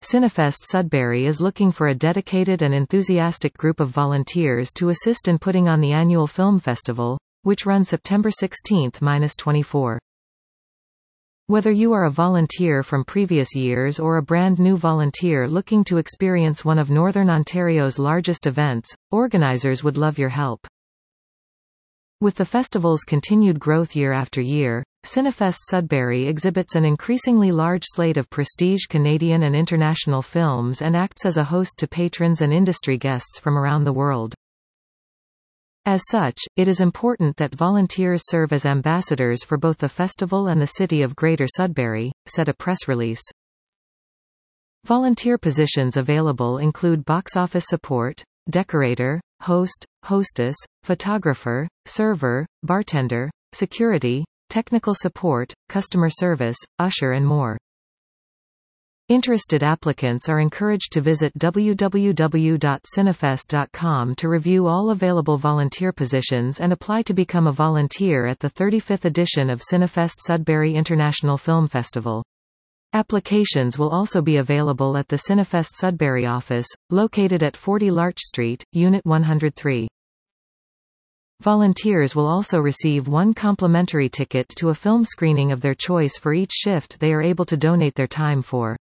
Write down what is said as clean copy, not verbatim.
Cinefest Sudbury is looking for a dedicated and enthusiastic group of volunteers to assist in putting on the annual film festival, which runs September 16–24. Whether you are a volunteer from previous years or a brand new volunteer looking to experience one of Northern Ontario's largest events, organizers would love your help. With the festival's continued growth year after year, Cinefest Sudbury exhibits an increasingly large slate of prestige Canadian and international films and acts as a host to patrons and industry guests from around the world. As such, it is important that volunteers serve as ambassadors for both the festival and the city of Greater Sudbury, said a press release. Volunteer positions available include box office support, decorator, host, hostess, photographer, server, bartender, security, technical support, customer service, usher and more. Interested applicants are encouraged to visit www.cinefest.com to review all available volunteer positions and apply to become a volunteer at the 35th edition of Cinefest Sudbury International Film Festival. Applications will also be available at the Cinefest Sudbury office, located at 40 Larch Street, Unit 103. Volunteers will also receive one complimentary ticket to a film screening of their choice for each shift they are able to donate their time for.